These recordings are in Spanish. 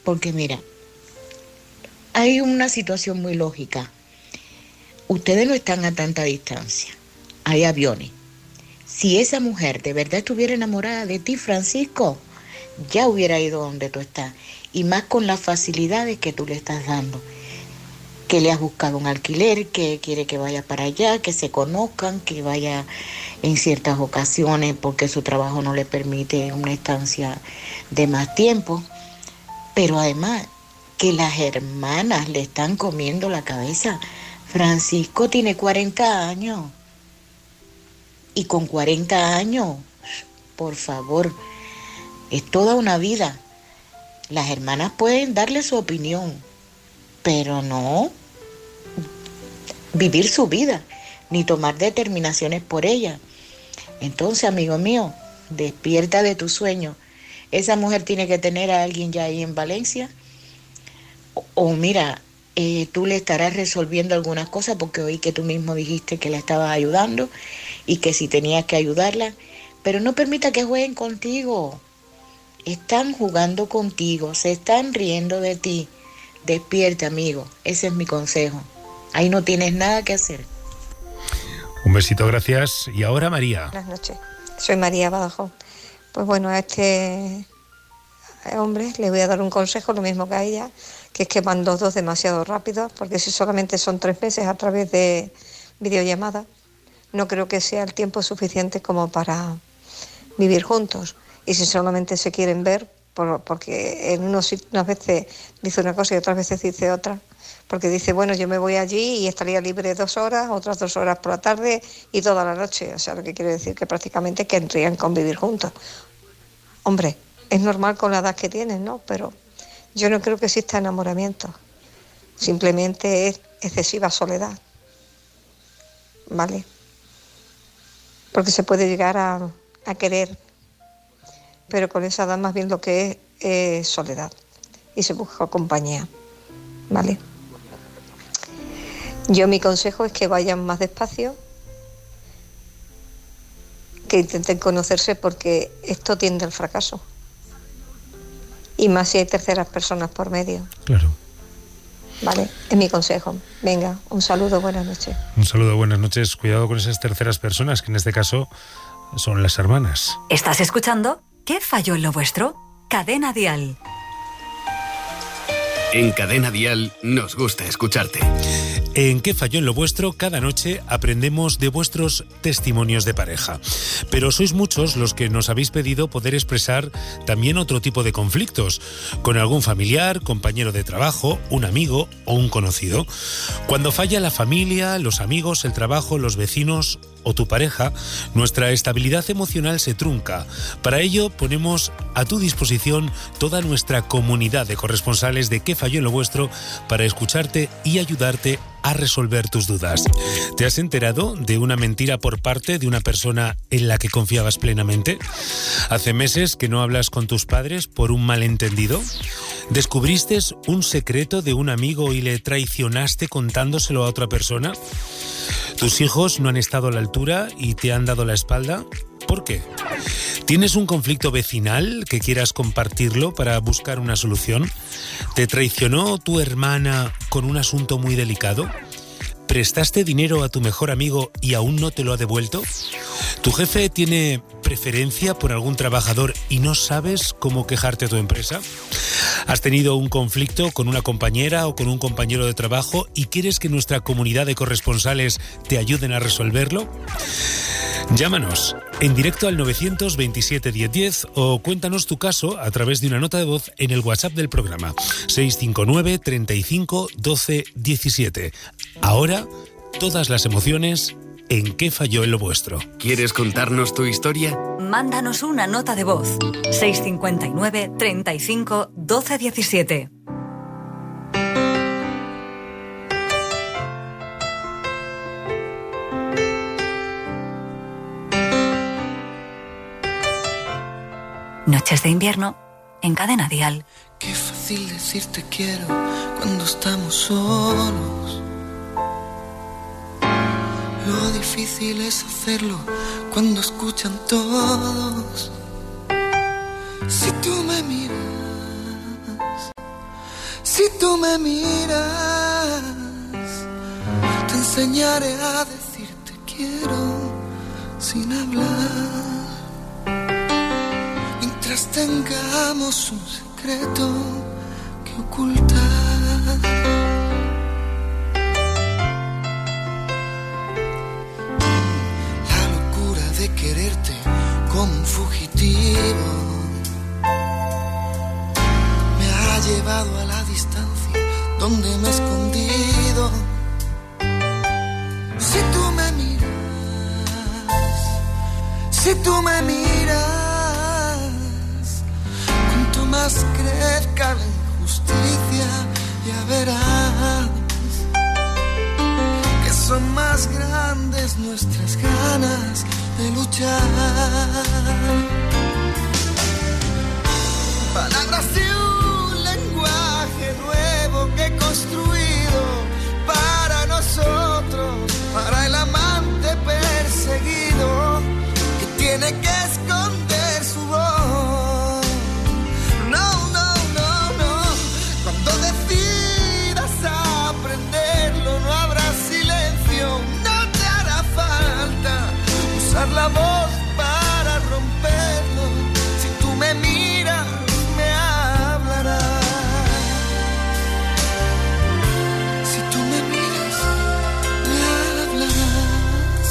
Porque mira, hay una situación muy lógica. Ustedes no están a tanta distancia. Hay aviones. Si esa mujer de verdad estuviera enamorada de ti, Francisco, ya hubiera ido donde tú estás. Y más con las facilidades que tú le estás dando. Que le has buscado un alquiler, que quiere que vaya para allá, que se conozcan, que vaya en ciertas ocasiones porque su trabajo no le permite una estancia de más tiempo. Pero además, que las hermanas le están comiendo la cabeza. Francisco tiene 40 años. Y con 40 años, por favor, es toda una vida. Las hermanas pueden darle su opinión, pero no vivir su vida, ni tomar determinaciones por ella. Entonces, amigo mío, despierta de tu sueño. Esa mujer tiene que tener a alguien ya ahí en Valencia. O mira, tú le estarás resolviendo algunas cosas porque oí que tú mismo dijiste que la estabas ayudando y que si tenías que ayudarla, pero no permita que jueguen contigo. Están jugando contigo, se están riendo de ti. Despierta, amigo, ese es mi consejo. Ahí no tienes nada que hacer. Un besito, gracias. Y ahora María. Buenas noches, soy María Badajoz. Pues bueno, a este hombre le voy a dar un consejo, lo mismo que a ella, que es que van dos demasiado rápido, porque si solamente son 3 meses a través de videollamada, no creo que sea el tiempo suficiente como para vivir juntos. Y si solamente se quieren ver, porque en unas veces dice una cosa y otras veces dice otra, porque dice, bueno, yo me voy allí y estaría libre 2 horas, otras 2 horas por la tarde y toda la noche. O sea, lo que quiere decir que prácticamente querrían convivir juntos. Hombre, es normal con la edad que tienen, ¿no? Pero yo no creo que exista enamoramiento. Simplemente es excesiva soledad. ¿Vale? Porque se puede llegar a querer, pero con esa edad más bien lo que es soledad y se busca compañía, ¿vale? Yo mi consejo es que vayan más despacio, que intenten conocerse porque esto tiende al fracaso y más si hay terceras personas por medio. Claro. Vale, es mi consejo. Venga, un saludo, buenas noches. Un saludo, buenas noches. Cuidado con esas terceras personas, que en este caso son las hermanas. ¿Estás escuchando? ¿Qué falló en lo vuestro? Cadena Dial. En Cadena Dial nos gusta escucharte. En ¿Qué falló en lo vuestro? Cada noche aprendemos de vuestros testimonios de pareja. Pero sois muchos los que nos habéis pedido poder expresar también otro tipo de conflictos, con algún familiar, compañero de trabajo, un amigo o un conocido. Cuando falla la familia, los amigos, el trabajo, los vecinos o tu pareja, nuestra estabilidad emocional se trunca. Para ello ponemos a tu disposición toda nuestra comunidad de corresponsales de ¿Qué falló en lo vuestro? Para escucharte y ayudarte a resolver tus dudas. ¿Te has enterado de una mentira por parte de una persona en la que confiabas plenamente? ¿Hace meses que no hablas con tus padres por un malentendido? ¿Descubriste un secreto de un amigo y le traicionaste contándoselo a otra persona? ¿Tus hijos no han estado a la altura y te han dado la espalda? ¿Por qué? ¿Tienes un conflicto vecinal que quieras compartirlo para buscar una solución? ¿Te traicionó tu hermana con un asunto muy delicado? ¿Prestaste dinero a tu mejor amigo y aún no te lo ha devuelto? ¿Tu jefe tiene preferencia por algún trabajador y no sabes cómo quejarte a tu empresa? ¿Has tenido un conflicto con una compañera o con un compañero de trabajo y quieres que nuestra comunidad de corresponsales te ayuden a resolverlo? Llámanos en directo al 927 1010 o cuéntanos tu caso a través de una nota de voz en el WhatsApp del programa 659 35 12 17. Ahora, todas las emociones en ¿Qué falló en lo vuestro? ¿Quieres contarnos tu historia? Mándanos una nota de voz 659 35 12 17. Noches de invierno en Cadena Dial. Qué fácil decir te quiero cuando estamos solos. Lo difícil es hacerlo cuando escuchan todos. Si tú me miras Si tú me miras, te enseñaré a decirte quiero sin hablar. Mientras tengamos un secreto que ocultar. La locura de quererte como un fugitivo me ha llevado a la distancia donde me he escondido. Si tú me miras, si tú me miras, cuanto más crezca la injusticia, ya verás que son más grandes nuestras ganas de luchar. Palabras de un lenguaje nuevo que he construido para nosotros, para el amante perseguido que tiene que esconder su voz. No, no, no, no. Cuando decidas aprenderlo, no habrá silencio, no te hará falta usar la voz para romperlo. Si tú me miras, me hablarás. Si tú me miras, me hablarás.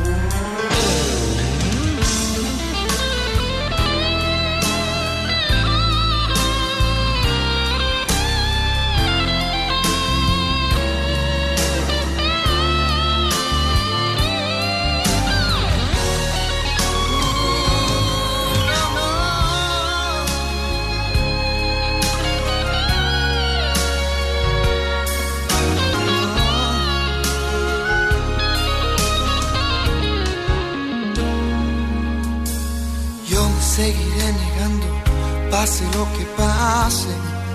Yo me seguiré negando, pase lo que pase,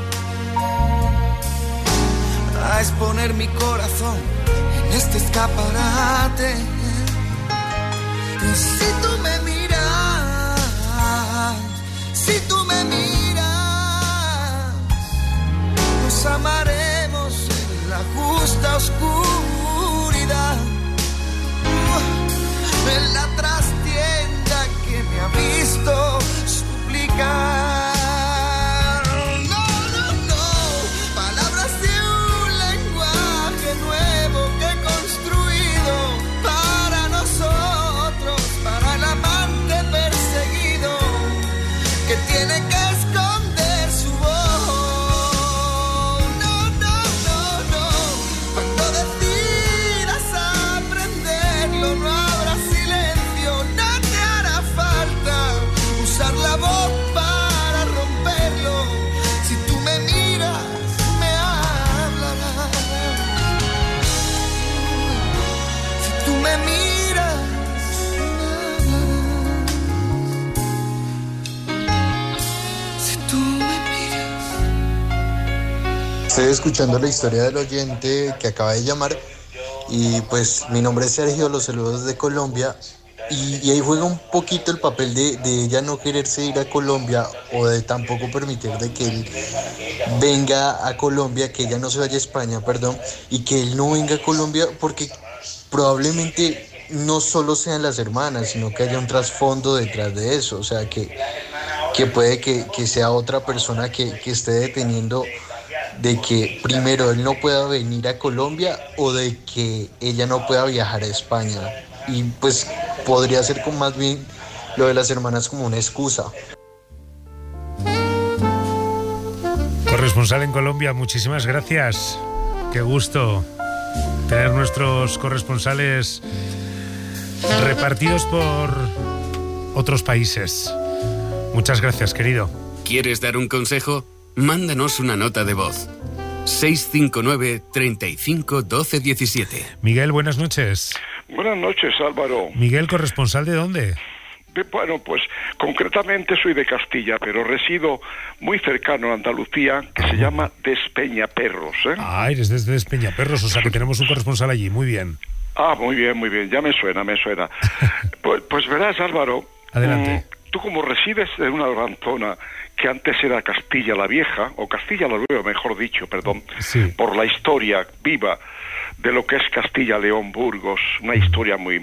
a exponer mi corazón en este escaparate. Y si tú me miras, si tú me miras, nos amaremos en la justa oscuridad, en la trastienda que me ha visto suplicar. No, no, no, palabras de un lenguaje nuevo que he construido para nosotros, para el amante perseguido que tiene que esconder su voz. No, no, no, no. Cuando decidas aprenderlo, no habrá silencio, no te hará falta usar la voz para romperlo. Si tú me miras, me hablarás. Si tú me miras, me hablarás. Si tú me miras. Estoy escuchando la historia del oyente que acaba de llamar y pues mi nombre es Sergio, los saludos de Colombia y ahí juega un poquito el papel de ella no quererse ir a Colombia o de tampoco permitir de que él venga a Colombia, que ella no se vaya a España, perdón, y que él no venga a Colombia porque probablemente no solo sean las hermanas, sino que haya un trasfondo detrás de eso, o sea que puede que sea otra persona que esté deteniendo de que primero él no pueda venir a Colombia o de que ella no pueda viajar a España. Y pues podría ser como más bien lo de las hermanas como una excusa. Corresponsal en Colombia, muchísimas gracias. Qué gusto tener nuestros corresponsales repartidos por otros países. Muchas gracias, querido. ¿Quieres dar un consejo? Mándanos una nota de voz. 659 35 12 17. Miguel, buenas noches. Buenas noches, Álvaro. Miguel, ¿corresponsal de dónde? Bueno, pues concretamente soy de Castilla, pero resido muy cercano a Andalucía, que se llama Despeñaperros, ¿eh? Ah, eres desde Despeñaperros, o sea que tenemos un corresponsal allí, muy bien. Ah, muy bien, ya me suena. Pues verás, Álvaro. Adelante. Tú como resides en una gran zona, que antes era Castilla la Vieja, o Castilla la Nueva, mejor dicho, perdón, Sí. por la historia viva de lo que es Castilla, León, Burgos, una historia muy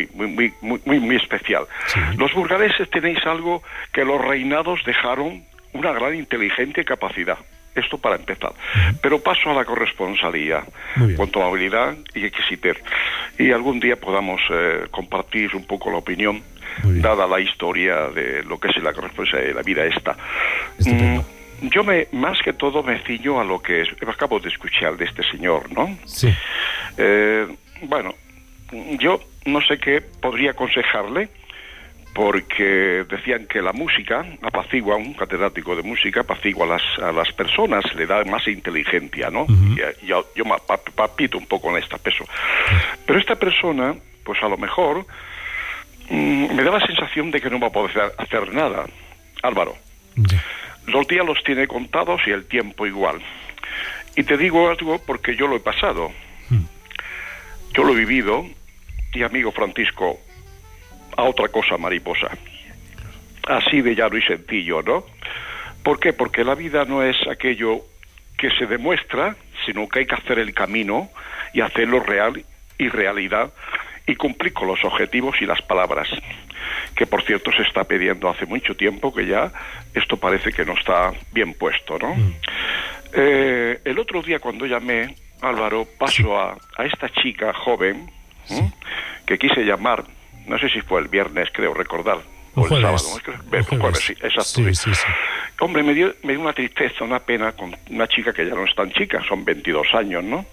especial. Sí. Los burgaleses tenéis algo que los reinados dejaron, una gran inteligencia y capacidad. Esto para empezar. Pero paso a la corresponsalía, Muy bien. cuanto a movilidad y exquisitez. Y algún día podamos compartir un poco la opinión, Muy bien. dada la historia de lo que es la corresponsalía de la vida esta. Estupendo. Yo más que todo me ciño a lo que acabo de escuchar de este señor, ¿no? Sí. Bueno, yo no sé qué podría aconsejarle, porque decían que la música apacigua, un catedrático de música apacigua a las personas, le da más inteligencia, ¿no? Uh-huh. Yo papito un poco en este peso. Pero esta persona, pues a lo mejor, me da la sensación de que no va a poder hacer nada. Álvaro, Ya. los días los tiene contados y el tiempo igual. Y te digo algo porque yo lo he pasado. Yo lo he vivido, y amigo Francisco, a otra cosa mariposa. Así de llano y sencillo, ¿no? ¿Por qué? Porque la vida no es aquello que se demuestra, sino que hay que hacer el camino y hacerlo real y realidad y cumplir con los objetivos y las palabras. Que por cierto se está pidiendo hace mucho tiempo, que ya esto parece que no está bien puesto, ¿no? El otro día cuando llamé, Álvaro, paso a esta chica joven, que quise llamar, no sé si fue el viernes, creo recordar, o el jueves. sábado, el jueves, sí, exacto. Sí. Hombre, me dio una tristeza, una pena con una chica que ya no es tan chica, son 22 años, ¿no?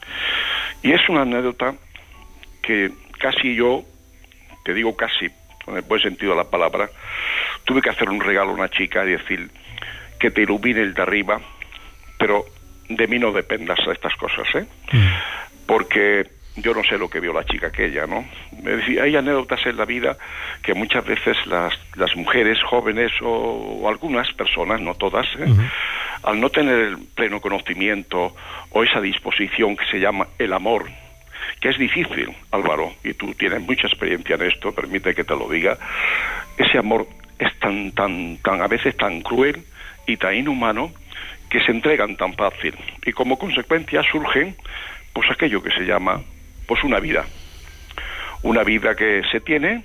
Y es una anécdota que casi yo, te digo casi, con el buen sentido de la palabra, tuve que hacer un regalo a una chica y decir que te ilumine el de arriba, pero de mí no dependas a estas cosas, ¿eh? Porque yo no sé lo que vio la chica aquella, ¿no? Es decir, hay anécdotas en la vida que muchas veces las mujeres jóvenes o algunas personas, no todas, al no tener el pleno conocimiento o esa disposición que se llama el amor, que es difícil, Álvaro, y tú tienes mucha experiencia en esto, permite que te lo diga, ese amor es tan a veces tan cruel y tan inhumano que se entregan tan fácil y como consecuencia surgen pues aquello que se llama pues una vida que se tiene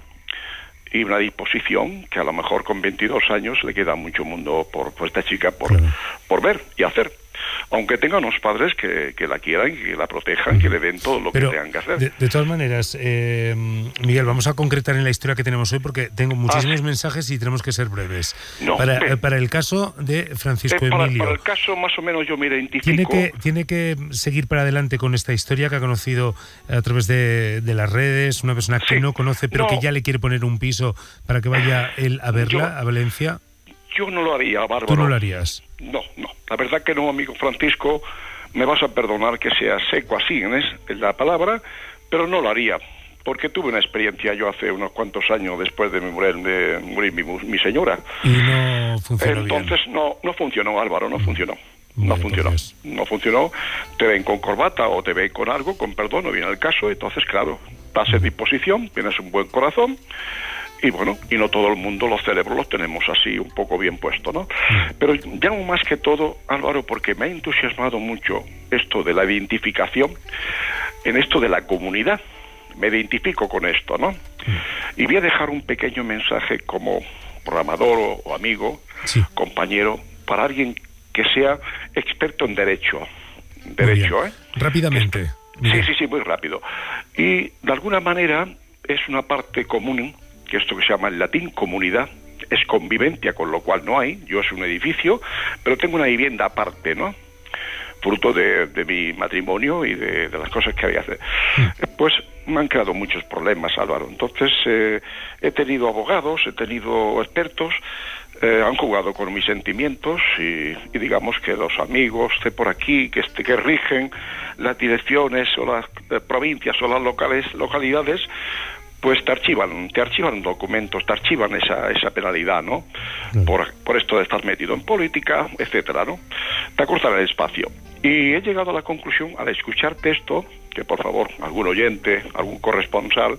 y una disposición que a lo mejor con 22 años le queda mucho mundo por esta chica por ver y hacer, aunque tenga unos padres que la quieran, que la protejan, que le den todo lo Pero, que tengan que hacer. De todas maneras, Miguel, vamos a concretar en la historia que tenemos hoy porque tengo muchísimos mensajes y tenemos que ser breves. No, para el caso de Francisco Emilio. Para el caso más o menos yo me identifico. Tiene que seguir para adelante con esta historia que ha conocido a través de las redes, una persona que no conoce pero que ya le quiere poner un piso para que vaya él a verla a Valencia. Yo no lo haría, Bárbaro. ¿Tú no lo harías? No. La verdad que no, amigo Francisco. Me vas a perdonar que sea seco así en la palabra, pero no lo haría. Porque tuve una experiencia yo hace unos cuantos años después de morir mi señora. Y no funcionó Entonces, bien. no funcionó, Álvaro, no funcionó. No funcionó. Te ven con corbata o te ven con algo, con perdón, no viene el caso. Entonces, claro, estás en disposición, tienes un buen corazón. Y bueno, y no todo el mundo los cerebros los tenemos así un poco bien puestos, ¿no? Pero llamo más que todo, Álvaro, porque me ha entusiasmado mucho esto de la identificación en esto de la comunidad. Me identifico con esto, ¿no? Y voy a dejar un pequeño mensaje como programador o amigo, compañero, para alguien que sea experto en derecho. Derecho, ¿eh? Rápidamente. Sí, muy rápido. Y de alguna manera es una parte común, que esto que se llama en latín comunidad, es convivencia, con lo cual no hay, yo es un edificio, pero tengo una vivienda aparte, ¿no? Fruto de mi matrimonio y de las cosas que había que hacer. Pues me han creado muchos problemas, Álvaro. Entonces he tenido abogados, he tenido expertos, han jugado con mis sentimientos y digamos que los amigos de por aquí que rigen las direcciones o las provincias o las localidades, pues te archivan documentos, te archivan esa penalidad, ¿no? Por esto de estar metido en política, etcétera, ¿no? Te acortan el espacio. Y he llegado a la conclusión, al escucharte esto, que por favor, algún oyente, algún corresponsal,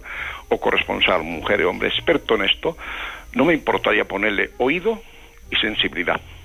mujer o hombre experto en esto, no me importaría ponerle oído y sensibilidad.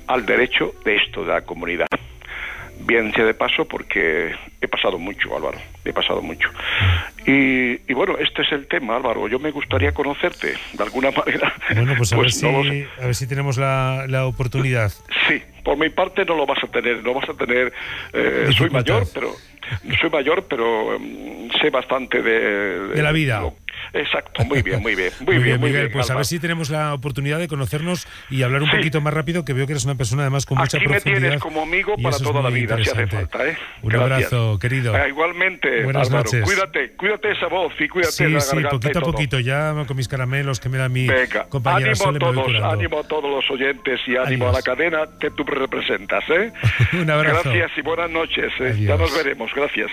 al derecho de esto, de la comunidad. Bien sea de paso, porque he pasado mucho, Álvaro, he pasado mucho. Y bueno, este es el tema, Álvaro. Yo me gustaría conocerte, de alguna manera. Bueno, pues a ver no si tenemos la oportunidad. Sí, por mi parte no lo vas a tener, soy mayor, pero sé bastante de la vida. Exacto, muy bien. Muy bien, Miguel, pues Alba. a ver si tenemos la oportunidad de conocernos y hablar un poquito más rápido, que veo que eres una persona además con mucha profundidad. Aquí me tienes como amigo para toda la vida, si hace falta, ¿eh? Un abrazo, querido. Igualmente, buenas Álvaro, noches. Cuídate esa voz y cuídate la garganta. Poquito a poquito, ya con mis caramelos que me da mi compañera Sole, me voy curando. Ánimo a todos los oyentes y ánimo a la cadena que tú representas, ¿eh? Un abrazo. Gracias y buenas noches, ya nos veremos, gracias.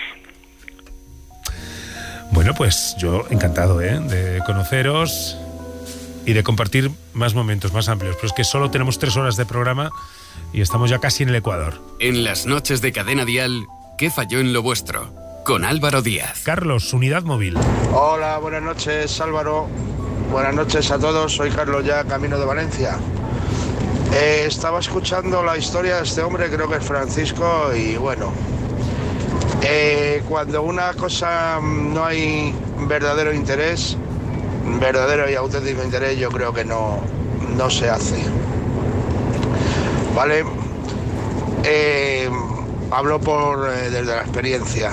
Bueno, pues yo encantado de conoceros y de compartir más momentos más amplios, pero es que solo tenemos 3 horas de programa y estamos ya casi en el Ecuador. En las noches de Cadena Dial, ¿qué falló en lo vuestro? Con Álvaro Díaz. Carlos, Unidad Móvil. Hola, buenas noches, Álvaro. Buenas noches a todos, soy Carlos, ya camino de Valencia. Estaba escuchando la historia de este hombre, creo que es Francisco, y bueno, cuando una cosa no hay verdadero interés, verdadero y auténtico interés, yo creo que no se hace. ¿Vale? Hablo desde la experiencia.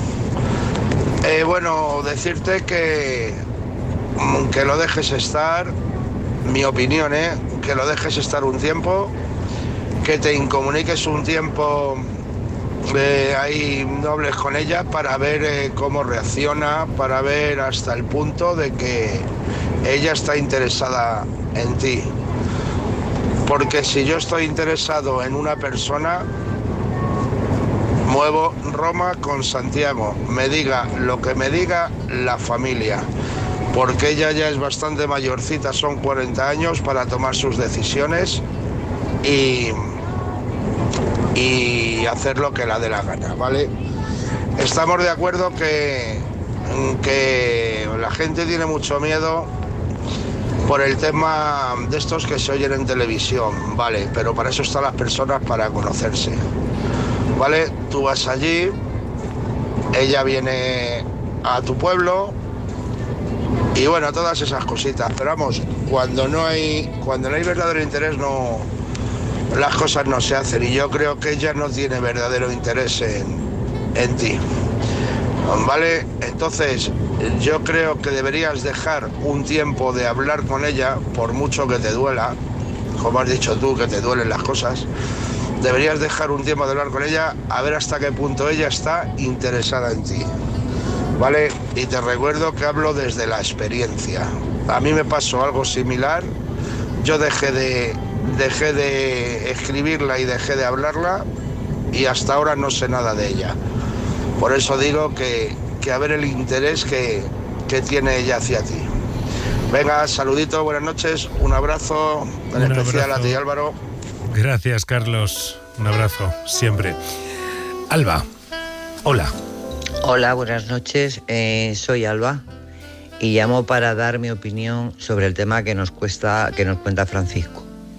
Bueno, decirte que lo dejes estar, mi opinión, que lo dejes estar un tiempo, que te incomuniques un tiempo ahí, no hables con ella para ver cómo reacciona, para ver hasta el punto de que ella está interesada en ti. Porque si yo estoy interesado en una persona, muevo Roma con Santiago, me diga lo que me diga la familia, porque ella ya es bastante mayorcita, son 40 años para tomar sus decisiones y hacer lo que la dé la gana, ¿vale? Estamos de acuerdo que la gente tiene mucho miedo por el tema de estos que se oyen en televisión, ¿vale? Pero para eso están las personas, para conocerse, ¿vale? Tú vas allí, ella viene a tu pueblo y bueno, todas esas cositas. Pero vamos, cuando no hay verdadero interés, las cosas no se hacen, y yo creo que ella no tiene verdadero interés en ti, ¿vale? Entonces yo creo que deberías dejar un tiempo de hablar con ella, por mucho que te duela, como has dicho tú, que te duelen las cosas. Deberías dejar un tiempo de hablar con ella, a ver hasta qué punto ella está interesada en ti, ¿vale? Y te recuerdo que hablo desde la experiencia. A mí me pasó algo similar. Yo dejé de escribirla y dejé de hablarla, y hasta ahora no sé nada de ella. Por eso digo que a ver el interés que tiene ella hacia ti. Venga, saludito, buenas noches, un abrazo, en especial a ti, Álvaro. Gracias, Carlos, un abrazo, siempre. Alba, hola. Hola, buenas noches, soy Alba y llamo para dar mi opinión sobre el tema que nos cuenta Francisco.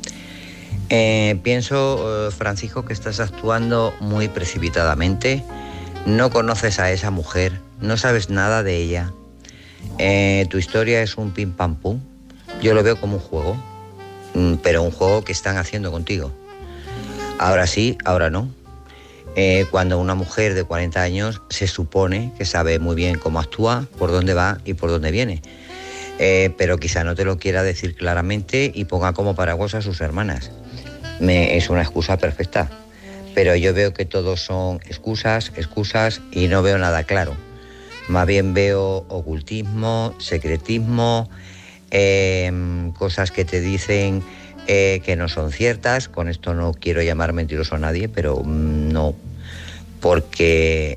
Pienso, Francisco, que estás actuando muy precipitadamente. No conoces a esa mujer, no sabes nada de ella. Tu historia es un pim pam pum. Yo lo veo como un juego, pero un juego que están haciendo contigo. Ahora sí, ahora no. Cuando una mujer de 40 años se supone que sabe muy bien cómo actúa, por dónde va y por dónde viene. Pero quizá no te lo quiera decir claramente y ponga como paraguas a sus hermanas. Es una excusa perfecta, pero yo veo que todos son excusas y no veo nada claro. Más bien veo ocultismo, secretismo, cosas que te dicen que no son ciertas. Con esto no quiero llamar mentiroso a nadie, pero no, porque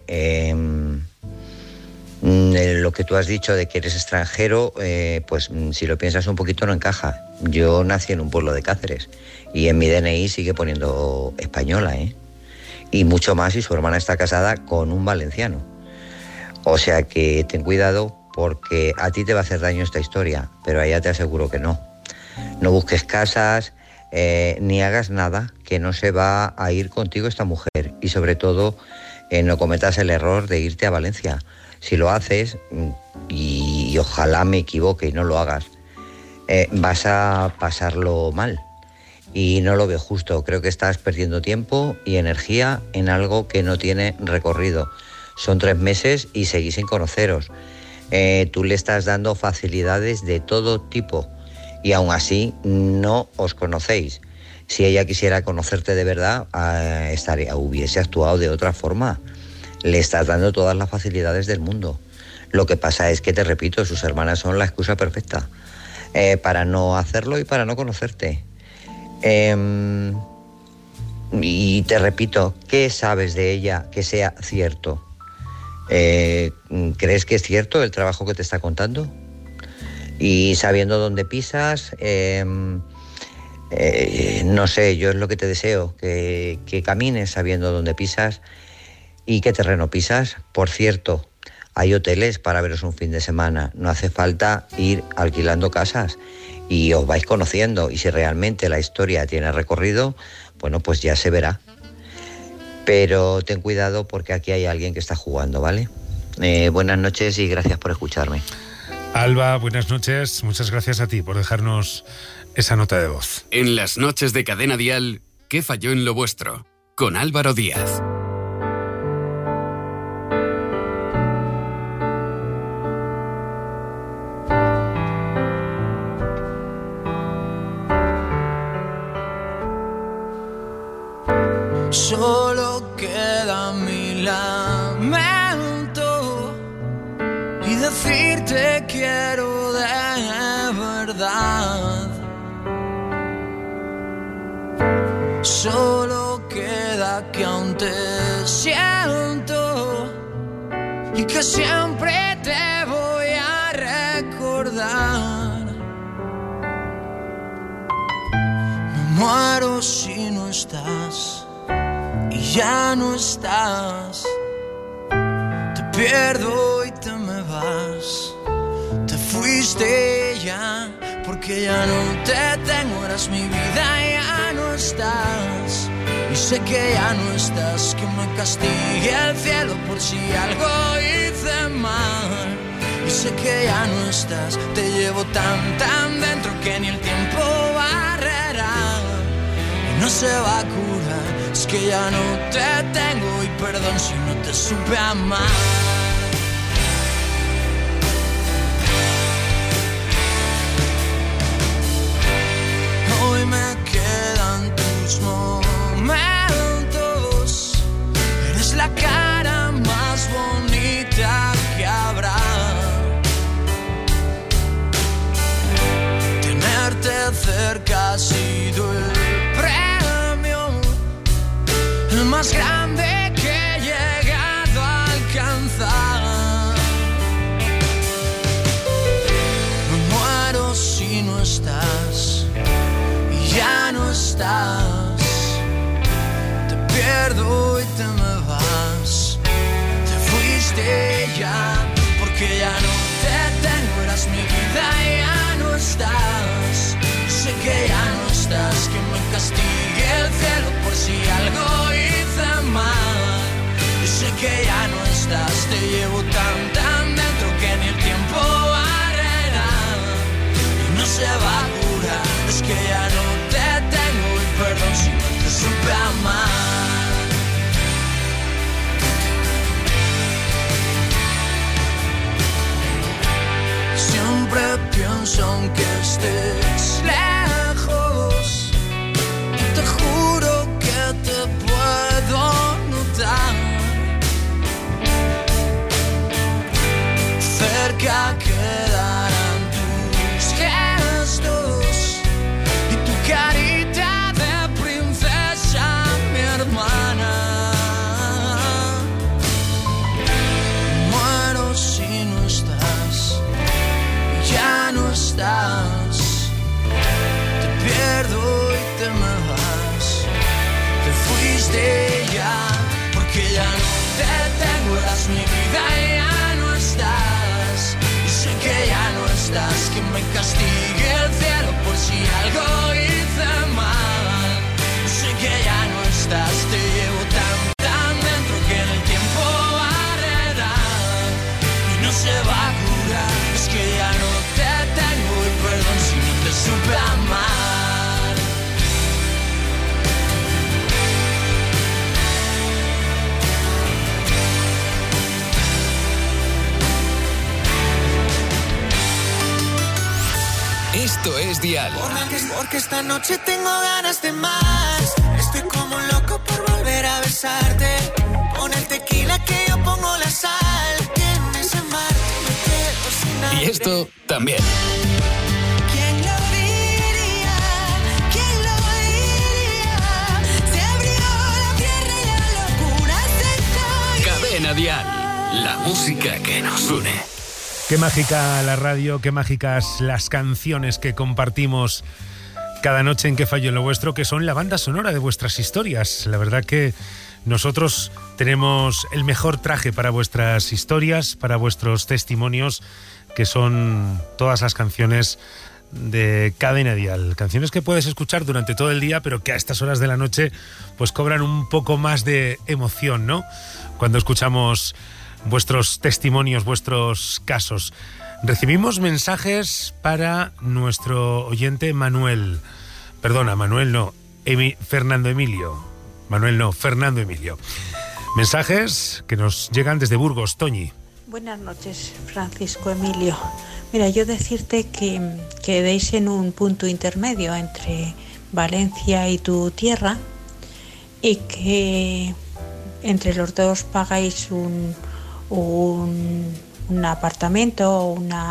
lo que tú has dicho de que eres extranjero, pues si lo piensas un poquito no encaja. Yo nací en un pueblo de Cáceres y en mi DNI sigue poniendo española, y mucho más si su hermana está casada con un valenciano. O sea que ten cuidado, porque a ti te va a hacer daño esta historia, pero a ella te aseguro que no. No busques casas, ni hagas nada, que no se va a ir contigo esta mujer. Y sobre todo, no cometas el error de irte a Valencia. Si lo haces, y ojalá me equivoque y no lo hagas, vas a pasarlo mal. Y no lo veo justo. Creo que estás perdiendo tiempo y energía en algo que no tiene recorrido. Son 3 meses y seguís sin conoceros. Tú le estás dando facilidades de todo tipo y aún así no os conocéis. Si ella quisiera conocerte de verdad, hubiese actuado de otra forma. Le estás dando todas las facilidades del mundo. Lo que pasa es que, te repito, sus hermanas son la excusa perfecta para no hacerlo y para no conocerte. Y te repito, ¿qué sabes de ella que sea cierto? ¿Crees que es cierto el trabajo que te está contando? Y sabiendo dónde pisas, no sé, yo es lo que te deseo, que camines sabiendo dónde pisas y qué terreno pisas. Por cierto, hay hoteles para veros un fin de semana, no hace falta ir alquilando casas y os vais conociendo, y si realmente la historia tiene recorrido, bueno, pues ya se verá. Pero ten cuidado porque aquí hay alguien que está jugando, ¿vale? Buenas noches y gracias por escucharme. Alba, buenas noches. Muchas gracias a ti por dejarnos esa nota de voz. En las noches de Cadena Dial, ¿qué falló en lo vuestro? Con Álvaro Díaz. Solo queda mi lamento y decirte quiero de verdad. Solo queda que aún te siento y que siempre te voy a recordar. Me muero si no estás. Y ya no estás, te pierdo y te me vas, te fuiste ya, porque ya no te tengo, eras mi vida, ya no estás, y sé que ya no estás, que me castigue el cielo por si algo hice mal, y sé que ya no estás, te llevo tan dentro que ni el tiempo barrerá, y no se va a curar. Es que ya no te tengo y perdón si no te supe amar. Hoy me quedan tus momentos. Eres la cara más bonita que habrá. Tenerte cerca ha sido el más grande que he llegado a alcanzar. Me muero si no estás y ya no estás. Te pierdo y te me vas. Te fuiste ya, porque ya no te tengo, eras mi vida y ya no estás. Sé que ya no estás, que me castigue el cielo por si algo hice mal. Y sé que ya no estás, te llevo tan dentro que ni el tiempo barrerá. Y no se va a curar, es que ya no te tengo y perdón si no te supe amar. Siempre pienso aunque estés lejos, te juro que te puedo notar. Cerca quedarán tus gestos y tu carita de princesa, mi hermana. Muero si no estás, ya no estás, te pierdo y te me vas, te fuiste ya, porque ya no te tengo, eras mi vida y ya no estás, y sé que ya no estás, que me castigue el cielo por si algo hice mal. es Dial. Porque esta noche tengo ganas de más. Estoy como un loco por volver a besarte. Pon el tequila que yo pongo la sal. Que en ese mar me quedo sin hambre. Y esto también. ¿Quién lo diría? ¿Quién lo diría? Se abrió la tierra y la locura se cayó. Cadena Dial, la música que nos une. Qué mágica la radio, qué mágicas las canciones que compartimos cada noche en Que Fallo en lo Vuestro, que son la banda sonora de vuestras historias. La verdad que nosotros tenemos el mejor traje para vuestras historias, para vuestros testimonios, que son todas las canciones de Cadena Dial. Canciones que puedes escuchar durante todo el día, pero que a estas horas de la noche pues cobran un poco más de emoción, ¿no? Cuando escuchamos vuestros testimonios, vuestros casos. Recibimos mensajes para nuestro oyente Manuel. Perdona, Manuel no, Fernando Emilio. Manuel no, Fernando Emilio. Mensajes que nos llegan desde Burgos, Toñi. Buenas noches, Francisco Emilio. Mira, yo decirte que deis en un punto intermedio entre Valencia y tu tierra y que entre los dos pagáis un apartamento o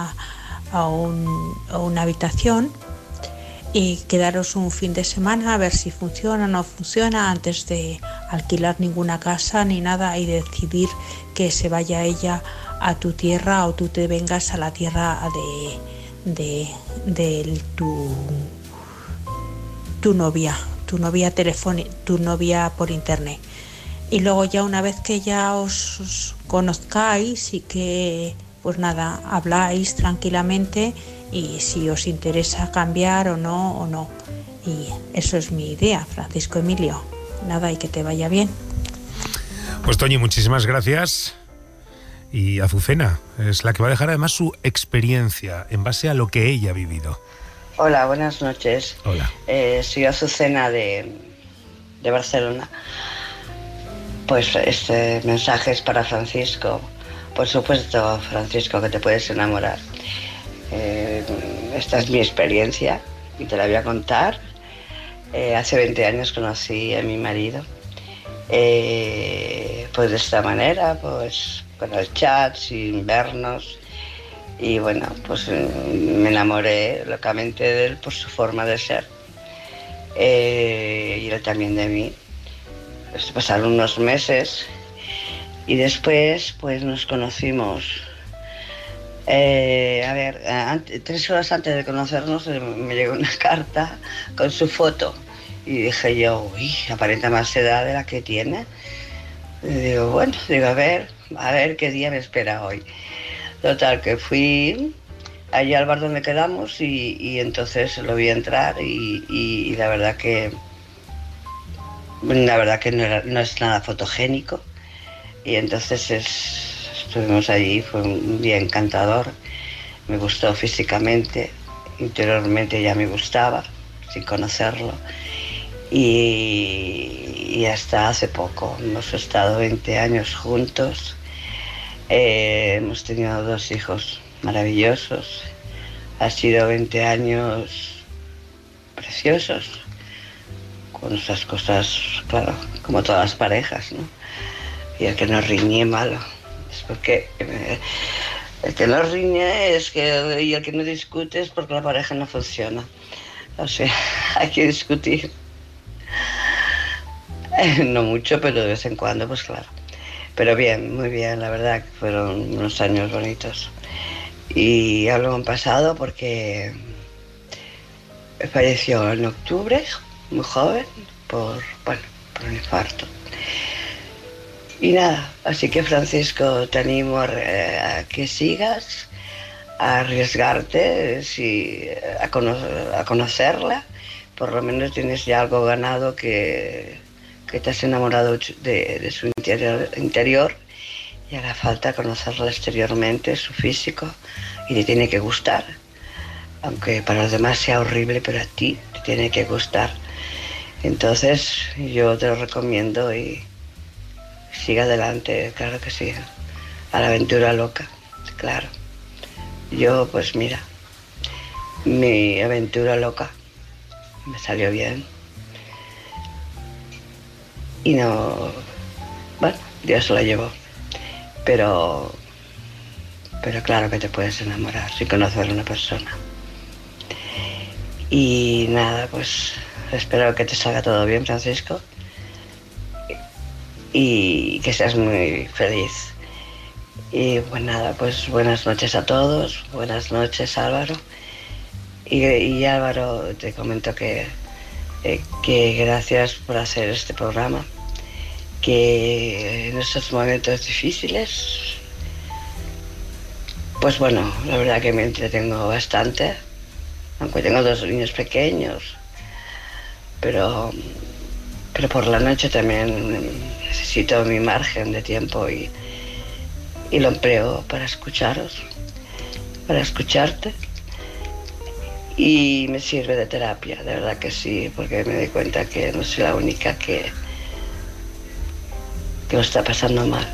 una habitación y quedaros un fin de semana a ver si funciona o no funciona antes de alquilar ninguna casa ni nada y decidir que se vaya ella a tu tierra o tú te vengas a la tierra de tu novia telefónica, tu novia por internet. Y luego ya una vez que ya os conozcáis y que pues nada, habláis tranquilamente y si os interesa cambiar o no. Y eso es mi idea, Francisco Emilio. Nada, y que te vaya bien. Pues Toñi, muchísimas gracias. Y Azucena es la que va a dejar además su experiencia en base a lo que ella ha vivido. Hola, buenas noches. Hola. Soy Azucena de Barcelona. Pues este mensaje es para Francisco. Por supuesto, Francisco, que te puedes enamorar. Esta es mi experiencia y te la voy a contar. Hace 20 años conocí a mi marido. Pues de esta manera, pues con el chat, sin vernos. Y bueno, pues me enamoré locamente de él por su forma de ser. Y él también de mí. Pues pasaron unos meses y después pues nos conocimos. 3 horas antes de conocernos me llegó una carta con su foto y dije yo, uy, aparenta más edad de la que tiene. Y digo, bueno, a ver qué día me espera hoy. Total, que fui allá al bar donde quedamos y entonces lo vi entrar y la verdad que no es nada fotogénico y entonces estuvimos allí, fue un día encantador, me gustó físicamente, interiormente ya me gustaba, sin conocerlo y hasta hace poco, hemos estado 20 años juntos, hemos tenido 2 hijos maravillosos, ha sido 20 años preciosos, con esas cosas, claro, como todas las parejas, ¿no? Y el que no riñe malo, es porque el que no riñe y el que no discute es porque la pareja no funciona. O sea, hay que discutir. No mucho, pero de vez en cuando, pues claro. Pero bien, muy bien, la verdad, que fueron unos años bonitos. Y hablo en pasado porque falleció en octubre, muy joven, por un infarto. Y nada, así que Francisco, te animo a que sigas, a arriesgarte, a conocerla. Por lo menos tienes ya algo ganado que te has enamorado de su interior y hará falta conocerla exteriormente, su físico, y te tiene que gustar. Aunque para los demás sea horrible, pero a ti te tiene que gustar. Entonces yo te lo recomiendo y siga adelante, claro que sí, a la aventura loca, claro. Yo pues mira, mi aventura loca. Me salió bien. Y no... Bueno, Dios se la llevó. Pero claro que te puedes enamorar sin conocer a una persona. Y nada, pues espero que te salga todo bien, Francisco. Y que seas muy feliz. Y pues nada, pues buenas noches a todos. Buenas noches, Álvaro. Y Álvaro, te comento que gracias por hacer este programa. Que en estos momentos difíciles, pues bueno, la verdad que me entretengo bastante, aunque tengo 2 niños pequeños, pero por la noche también necesito mi margen de tiempo y lo empleo para escucharos, para escucharte, y me sirve de terapia, de verdad que sí, porque me doy cuenta que no soy la única que lo está pasando mal.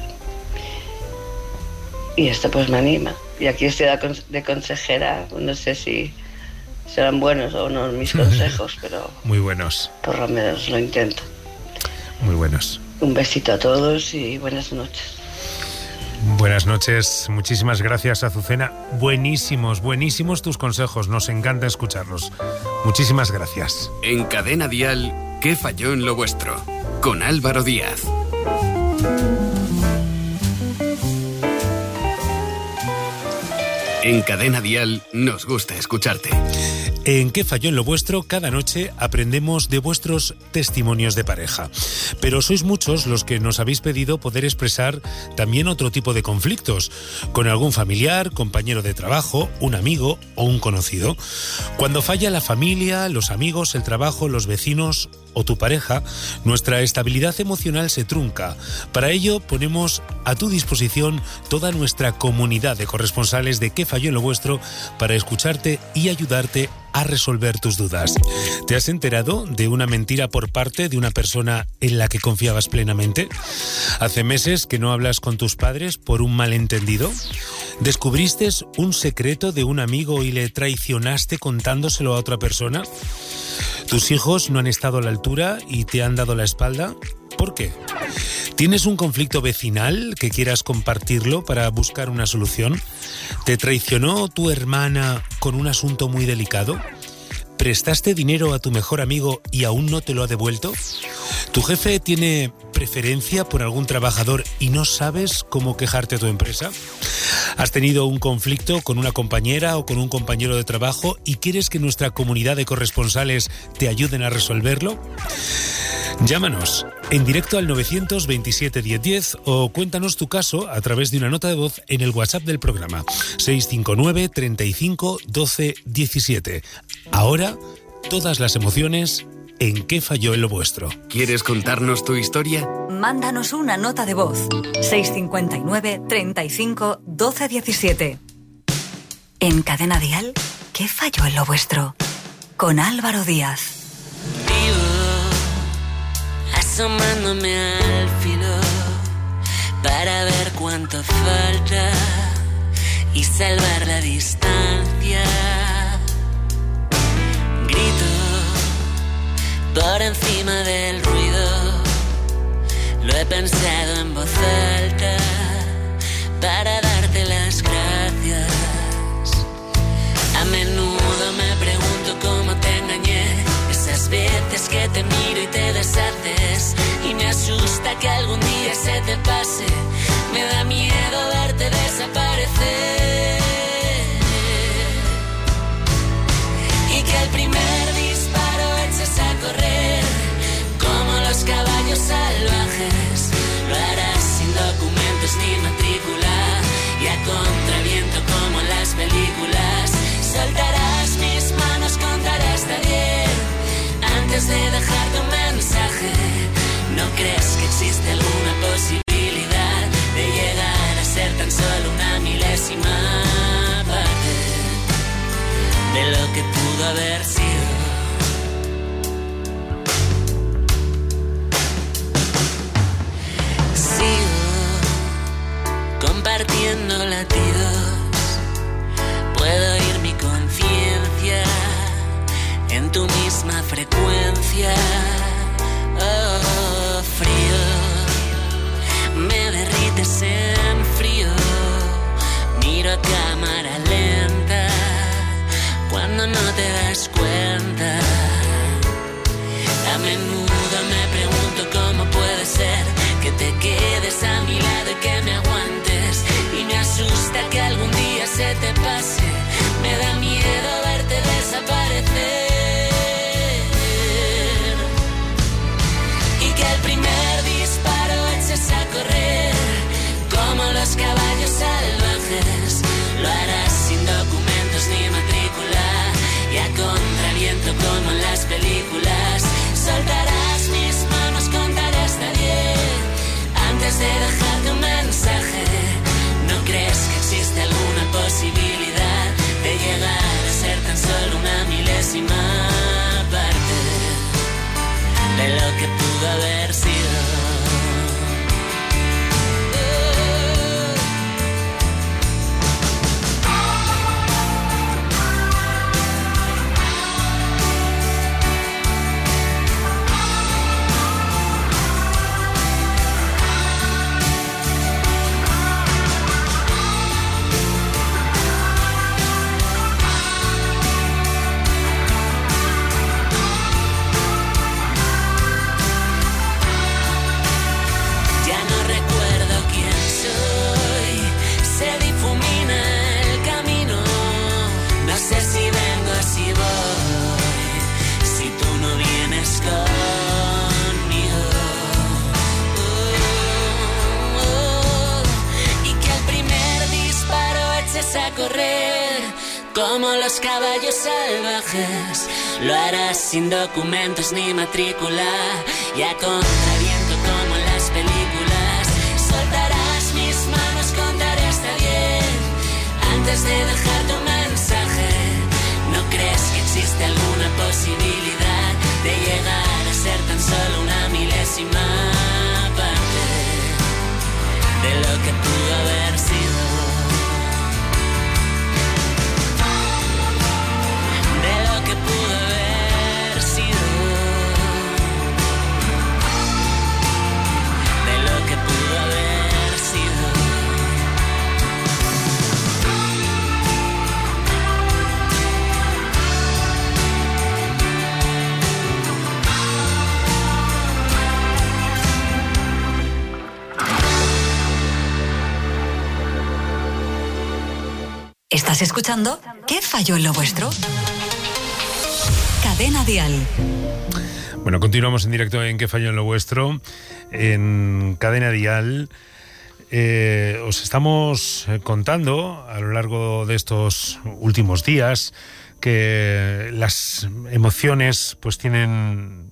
Y esto pues me anima. Y aquí estoy de consejera, no sé si serán buenos o no mis consejos, pero... Muy buenos. Por lo menos lo intento. Muy buenos. Un besito a todos y buenas noches. Buenas noches, muchísimas gracias, Azucena. Buenísimos tus consejos, nos encanta escucharlos. Muchísimas gracias. En Cadena Dial, ¿qué falló en lo vuestro? Con Álvaro Díaz. En Cadena Dial nos gusta escucharte. En ¿Qué falló en lo vuestro? Cada noche aprendemos de vuestros testimonios de pareja. Pero sois muchos los que nos habéis pedido poder expresar también otro tipo de conflictos, con algún familiar, compañero de trabajo, un amigo o un conocido. Cuando falla la familia, los amigos, el trabajo, los vecinos o tu pareja, nuestra estabilidad emocional se trunca. Para ello ponemos a tu disposición toda nuestra comunidad de corresponsales de ¿Qué falló en lo vuestro? Para escucharte y ayudarte a resolver tus dudas. ¿Te has enterado de una mentira por parte de una persona en la que confiabas plenamente? ¿Hace meses que no hablas con tus padres por un malentendido? ¿Descubriste un secreto de un amigo y le traicionaste contándoselo a otra persona? ¿Tus hijos no han estado a la altura y te han dado la espalda? ¿Por qué? ¿Tienes un conflicto vecinal que quieras compartirlo para buscar una solución? ¿Te traicionó tu hermana con un asunto muy delicado? ¿Prestaste dinero a tu mejor amigo y aún no te lo ha devuelto? ¿Tu jefe tiene preferencia por algún trabajador y no sabes cómo quejarte a tu empresa? ¿Has tenido un conflicto con una compañera o con un compañero de trabajo y quieres que nuestra comunidad de corresponsales te ayuden a resolverlo? Llámanos en directo al 927 1010 o cuéntanos tu caso a través de una nota de voz en el WhatsApp del programa 659 35 12 17. Ahora, todas las emociones en ¿Qué falló en lo vuestro? ¿Quieres contarnos tu historia? Mándanos una nota de voz 659 35 12 17. En Cadena Dial, ¿Qué falló en lo vuestro? Con Álvaro Díaz. Asomándome al filo para ver cuánto falta y salvar la distancia. Grito por encima del ruido, lo he pensado en voz alta para darte las gracias. A menudo me pregunto cómo te engañé, esas veces que te miro y te deshaces, y me asusta que algún día se te pase, me da miedo verte desaparecer, y que al primer disparo eches a correr como los caballos salvajes, lo harás sin documentos ni matrícula y a contraviento como en las películas, soltarás mis manos, contaré hasta 10 antes de dejarte un mensaje. ¿No crees que existe alguna posibilidad de llegar a ser tan solo una milésima parte de lo que pudo haber sido? Sigo compartiendo latidos, puedo oír mi conciencia sucia. Oh, frío, me derrites en frío. Miro a cámara lenta cuando no te das cuenta. A menudo me pregunto cómo puede ser que te quedes a mi lado y que me aguantes. Y me asusta que algún día se te pase. Me da miedo verte desaparecer. Y que al primer disparo eches a correr como los caballos salvajes. Lo harás sin documentos ni matrícula y a contraviento como en las películas. Soltarás mis manos, contaré hasta 10 antes de dejarte un mensaje. ¿No crees que existe alguna posibilidad de llegar a ser tan solo una milésima parte de lo que pudo haber sido? A correr como los caballos salvajes. Lo harás sin documentos ni matrícula y a contraviento como en las películas. Soltarás mis manos, contaré hasta 10 antes de dejarte un mensaje. ¿No crees que existe alguna posibilidad de llegar a ser tan solo una milésima parte de lo que pudo haber sido? Pudo haber sido, de lo que pudo haber sido. ¿Estás escuchando? ¿Qué falló en lo vuestro? Cadena Dial. Bueno, continuamos en directo en ¿Qué falló en lo vuestro? En Cadena Dial. Os estamos contando a lo largo de estos últimos días que las emociones pues tienen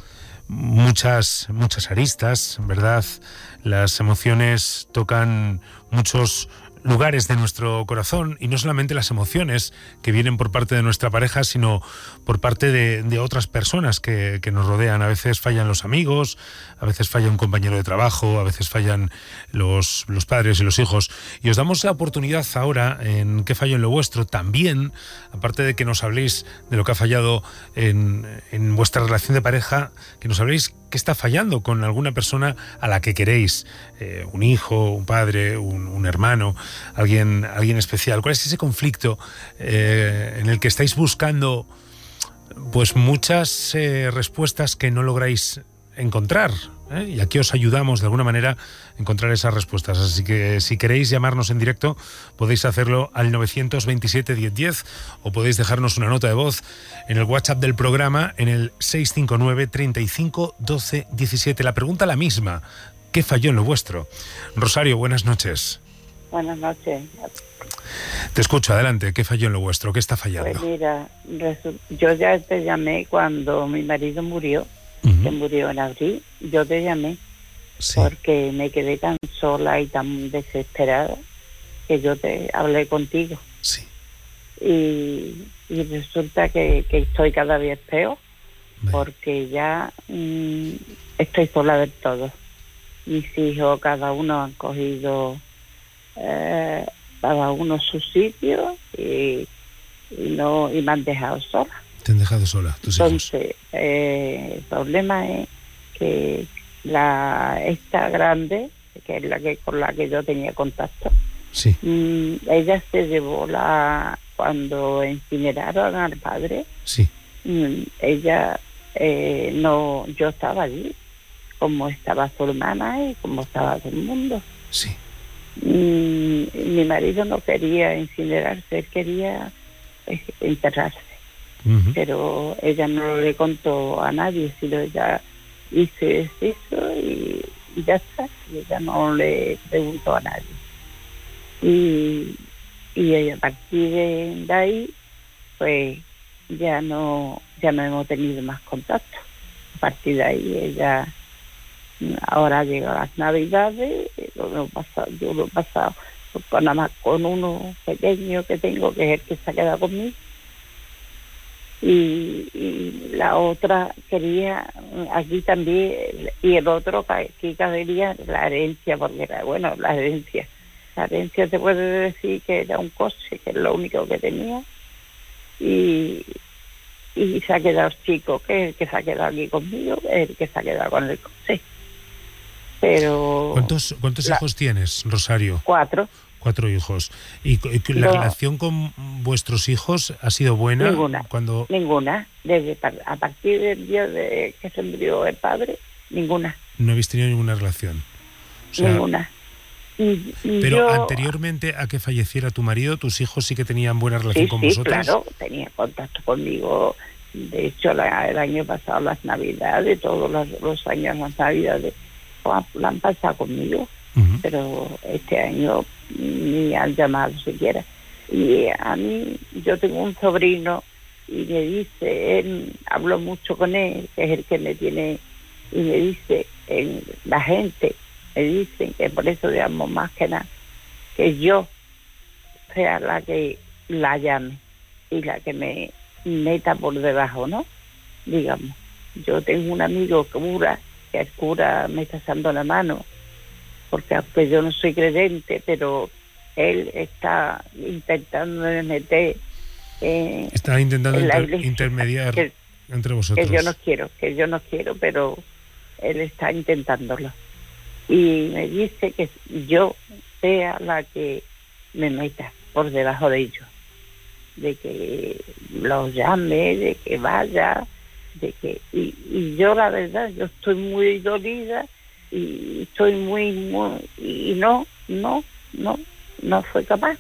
muchas aristas, ¿verdad? Las emociones tocan muchos lugares de nuestro corazón, y no solamente las emociones que vienen por parte de nuestra pareja, sino por parte de otras personas que nos rodean. A veces fallan los amigos, a veces falla un compañero de trabajo, a veces fallan los padres y los hijos. Y os damos la oportunidad ahora en ¿Qué falló en lo vuestro? También, aparte de que nos habléis de lo que ha fallado en vuestra relación de pareja, que nos habléis qué está fallando con alguna persona a la que queréis, un hijo, un padre, un hermano, alguien especial. ¿Cuál es ese conflicto en el que estáis buscando pues muchas respuestas que no lográis encontrar? Y aquí os ayudamos de alguna manera a encontrar esas respuestas. Así que si queréis llamarnos en directo, podéis hacerlo al 927 1010 o podéis dejarnos una nota de voz en el WhatsApp del programa en el 659 35 12 17. La pregunta la misma: ¿qué falló en lo vuestro? Rosario, buenas noches. Buenas noches. Te escucho, adelante. ¿Qué falló en lo vuestro? ¿Qué está fallando? Pues mira, yo ya te llamé cuando mi marido murió, que murió en abril. Yo te llamé porque me quedé tan sola y tan desesperada que yo te hablé contigo. Sí. Y resulta que estoy cada vez peor, porque ya estoy sola del todo. Mis hijos, cada uno han cogido cada uno su sitio y me han dejado sola. Te han dejado sola, tus hijos. Entonces, el problema es que esta grande, que es con la que yo tenía contacto, sí. Ella se llevó cuando incineraron al padre, sí. Ella no, yo estaba allí, como estaba su hermana y como estaba todo el mundo. Sí. Mi marido no quería incinerarse, él quería enterrarse. Pero ella no le contó a nadie, sino ella hizo eso y ya está, y ella no le preguntó a nadie. Y a partir de ahí, pues ya no hemos tenido más contacto. A partir de ahí ella, ahora llega las Navidades, yo lo he pasado nada más con uno pequeño que tengo, que es el que se ha quedado conmigo. Y la otra quería aquí también, y el otro aquí quería la herencia, porque era, bueno, la herencia te puede decir que era un coche, que es lo único que tenía, y se ha quedado el chico, que es el que se ha quedado aquí conmigo, es el que se ha quedado con el coche. Pero ¿Cuántos hijos tienes, Rosario? 4. 4 hijos. ¿Y la relación con vuestros hijos ha sido buena? Ninguna. A partir del día de que se murió el padre, ninguna. No habéis tenido ninguna relación. O sea, ninguna. Pero anteriormente a que falleciera tu marido, ¿tus hijos sí que tenían buena relación con vosotros? Sí, claro, tenían contacto conmigo. De hecho, el año pasado las Navidades, todos los años las Navidades, la han pasado conmigo. Pero este año ni han llamado siquiera. Y a mí, yo tengo un sobrino y me dice, él, hablo mucho con él, que es el que me tiene, y me dice, la gente me dicen que por eso digamos más que nada, que yo sea la que la llame y la que me meta por debajo, ¿no? Digamos, yo tengo un amigo cura, que el cura me está echando la mano, porque aunque yo no soy creyente, pero él está intentando meter está intentando intermediar entre vosotros. Que yo no quiero, pero él está intentándolo. Y me dice que yo sea la que me meta por debajo de ellos, de que los llame, de que vaya, de que y yo la verdad, yo estoy muy dolida y estoy muy y no fue capaz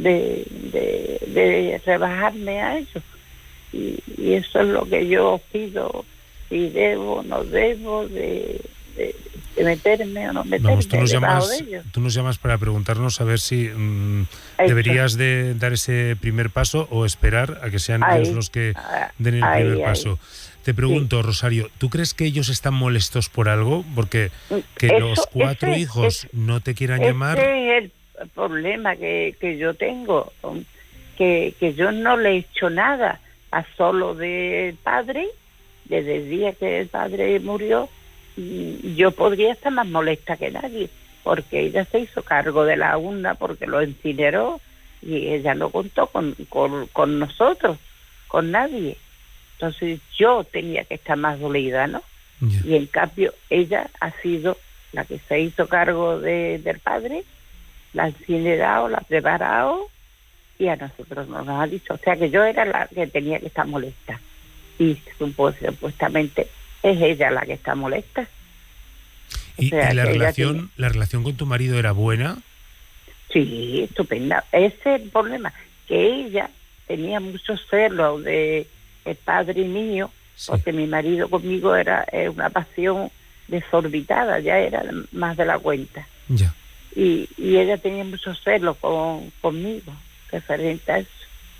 de rebajarme a eso, y eso es lo que yo pido, si debo, no debo de meterme o no meterme. Vamos, tú nos llamas para preguntarnos a ver si deberías de dar ese primer paso o esperar a que sean ellos los que den el primer paso. Te pregunto, Rosario, ¿tú crees que ellos están molestos por algo? Porque que los 4 hijos no te quieran llamar... Ese es el problema que yo tengo, que yo no le he hecho nada a solo del padre. Desde el día que el padre murió, yo podría estar más molesta que nadie, porque ella se hizo cargo de la urna porque lo incineró y ella no contó con nosotros, con nadie. Entonces yo tenía que estar más dolida, ¿no? Yeah. Y en cambio ella ha sido la que se hizo cargo del padre, la ha incinerado, la ha preparado y a nosotros no nos ha dicho. O sea que yo era la que tenía que estar molesta. Y supuestamente es ella la que está molesta. ¿Y la relación con tu marido era buena? Sí, estupenda. Ese es el problema, que ella tenía muchos celos de el padre mío, sí, porque mi marido conmigo era una pasión desorbitada, ya era más de la cuenta. Ya. Y ella tenía muchos celos conmigo, referente a eso.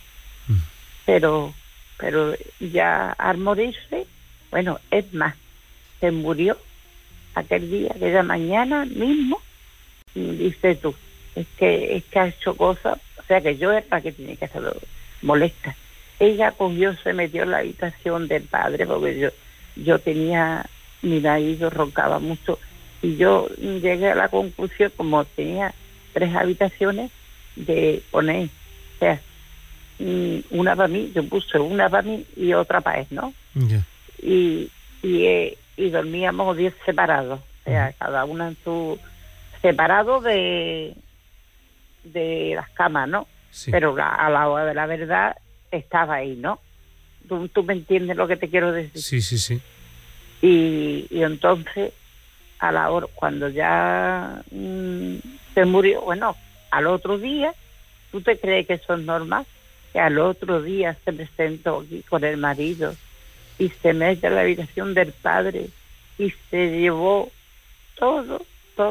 Pero ya al morirse, bueno, es más, se murió aquel día, aquella mañana mismo, dice tú, es que ha hecho cosas, o sea que yo era la que tenía que estar molesta. Ella cogió, se metió en la habitación del padre, porque yo tenía, mi marido roncaba mucho, y yo llegué a la conclusión, como tenía 3 habitaciones, de poner, o sea, una para mí, yo puse una para mí y otra para él, ¿no? Ya. Y dormíamos 10 separados, o sea, cada una en su separado de las camas, ¿no? Sí. Pero a la hora de la verdad estaba ahí, ¿no? ¿Tú me entiendes lo que te quiero decir? Sí. Y entonces, a la hora, cuando ya se murió, bueno, al otro día, ¿tú te crees que eso es normal? Que al otro día se presentó aquí con el marido y se mete a la habitación del padre y se llevó todo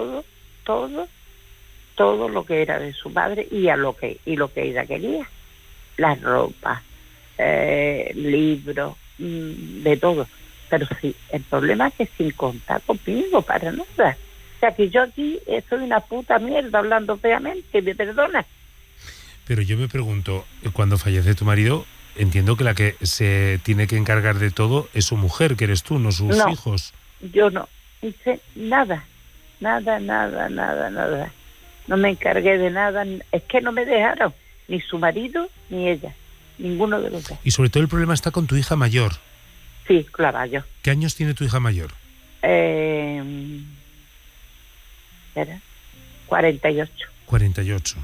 lo que era de su padre y lo que ella quería, las ropas, libros, de todo. Pero sí, el problema es que sin contar conmigo para nada. O sea, que yo aquí soy una puta mierda hablando feamente, me perdona. Pero yo me pregunto, cuando fallece tu marido, entiendo que la que se tiene que encargar de todo es su mujer, que eres tú, no sus hijos. Yo no hice nada. No me encargué de nada. Es que no me dejaron, ni su marido ni ella, ninguno de los dos. Y sobre todo el problema está con tu hija mayor. Sí, claro, yo. ¿Qué años tiene tu hija mayor? 48. 48.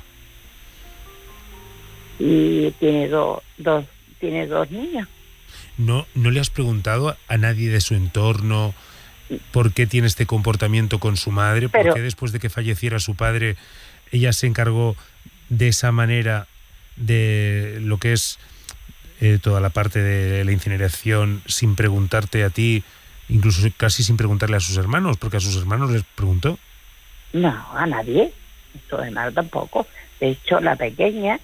Y tiene dos niños. ¿No le has preguntado a nadie de su entorno por qué tiene este comportamiento con su madre? ¿Por qué después de que falleciera su padre ella se encargó de esa manera de lo que es toda la parte de la incineración sin preguntarte a ti, incluso casi sin preguntarle a sus hermanos? Porque a sus hermanos les preguntó. No, a nadie. A sus hermanos tampoco. De hecho, la pequeña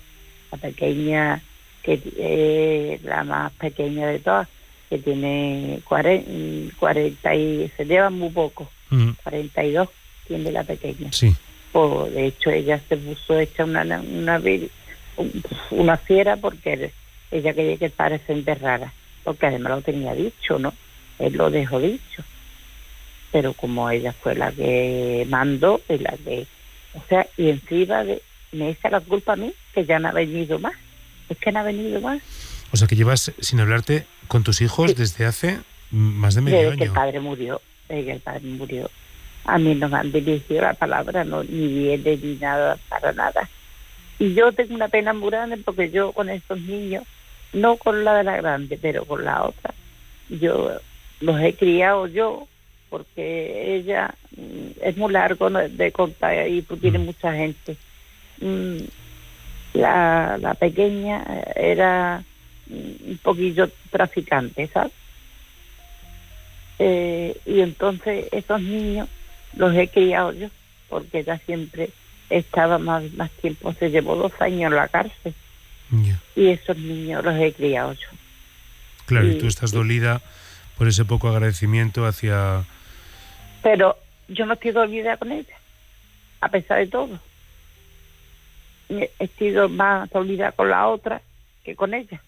que la más pequeña de todas, que tiene 40 y se lleva muy poco, 42 tiene la pequeña. Sí. Pues, de hecho, ella se puso hecha una fiera porque ella quería que el padre se enterrara, porque además lo tenía dicho, ¿no? Él lo dejó dicho. Pero como ella fue la que mandó, y la que, o sea, y encima me echa la culpa a mí, que ya no ha venido más. Es que no ha venido más. O sea, que llevas sin hablarte con tus hijos desde hace más de medio año. Desde que el padre murió. A mí no me han dirigido la palabra, no, ni viene ni nada, para nada. Y yo tengo una pena muy grande porque yo con estos niños, no con la de la grande, pero con la otra, yo los he criado yo, porque ella es muy largo de contar y tiene mucha gente. La pequeña era un poquillo traficante, ¿sabes? Y entonces esos niños los he criado yo, porque ella siempre estaba más tiempo, se llevó 2 años en la cárcel. Y esos niños los he criado yo. Claro, y tú estás dolida por ese poco agradecimiento hacia... Pero yo no estoy dolida con ella, a pesar de todo. He sido más dolida con la otra que con ella.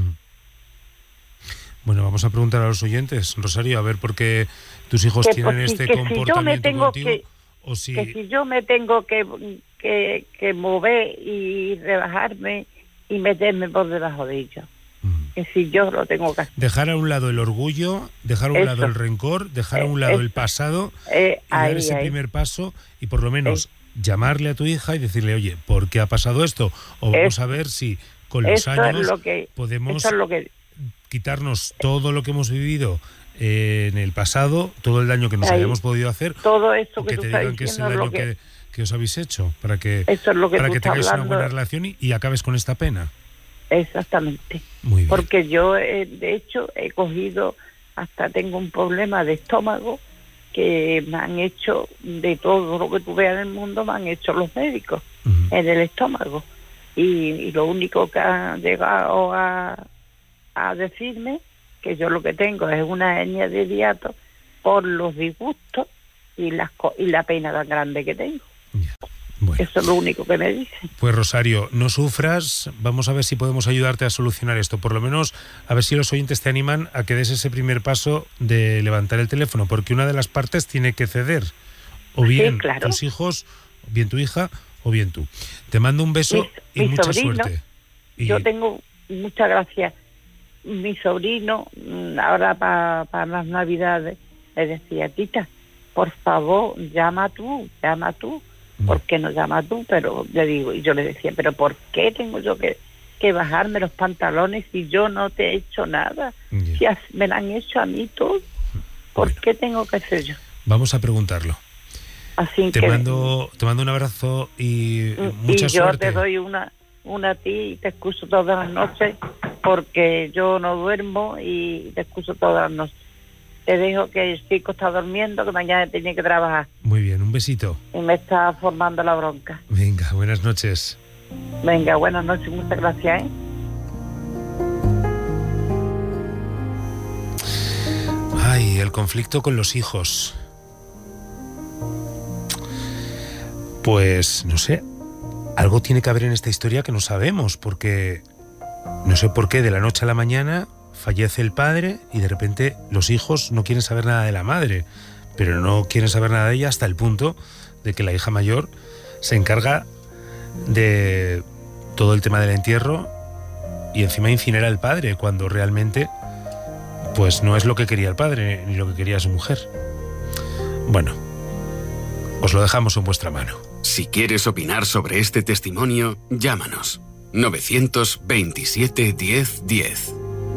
Bueno, vamos a preguntar a los oyentes, Rosario, a ver por qué tus hijos tienen este comportamiento contigo. Que si yo me tengo que mover y rebajarme y meterme por debajo de ellos. Que si yo lo tengo que hacer. Dejar a un lado el orgullo, dejar a un lado el rencor, dejar a un lado el pasado y dar ese primer paso y por lo menos llamarle a tu hija y decirle, oye, ¿por qué ha pasado esto? O vamos a ver si con los años podemos quitarnos todo lo que hemos vivido en el pasado, todo el daño que nos hayamos podido hacer, todo eso que te digan que es el daño que os habéis hecho, para que tengáis una buena relación y acabes con esta pena. Exactamente. Muy bien. Porque yo, de hecho, tengo un problema de estómago que me han hecho, de todo lo que tú veas en el mundo, me han hecho los médicos en el estómago. Y lo único que han llegado a decirme, que yo lo que tengo es una hernia de hiato por los disgustos y la pena tan grande que tengo. Bueno. Eso es lo único que me dicen. Pues Rosario, no sufras, vamos a ver si podemos ayudarte a solucionar esto, por lo menos a ver si los oyentes te animan a que des ese primer paso de levantar el teléfono, porque una de las partes tiene que ceder, o bien tus hijos, o bien tu hija, o bien tú. Te mando un beso y mucha suerte. Yo tengo, muchas gracias, mi sobrino, ahora para las Navidades, le decía, tita, por favor, llama tú, ¿por qué no llamas tú? Pero le digo, y yo le decía, pero ¿por qué tengo yo que bajarme los pantalones si yo no te he hecho nada? Si me la han hecho a mí todo, ¿por qué tengo que ser yo? Vamos a preguntarlo. Así te mando un abrazo y mucha suerte. Y yo te doy una a ti y te escucho todas las noches porque yo no duermo y te escucho todas las noches. Te dejo que el chico está durmiendo, que mañana tiene que trabajar. Muy bien, un besito. Y me está formando la bronca. Venga, buenas noches. Venga, buenas noches, muchas gracias, ¿eh? Ay, el conflicto con los hijos. Pues, no sé, algo tiene que haber en esta historia que no sabemos, porque no sé por qué de la noche a la mañana fallece el padre y de repente los hijos no quieren saber nada de la madre, pero no quieren saber nada de ella hasta el punto de que la hija mayor se encarga de todo el tema del entierro y encima incinera al padre, cuando realmente pues no es lo que quería el padre ni lo que quería su mujer. Bueno, os lo dejamos en vuestra mano. Si quieres opinar sobre este testimonio, llámanos. 927 10 10.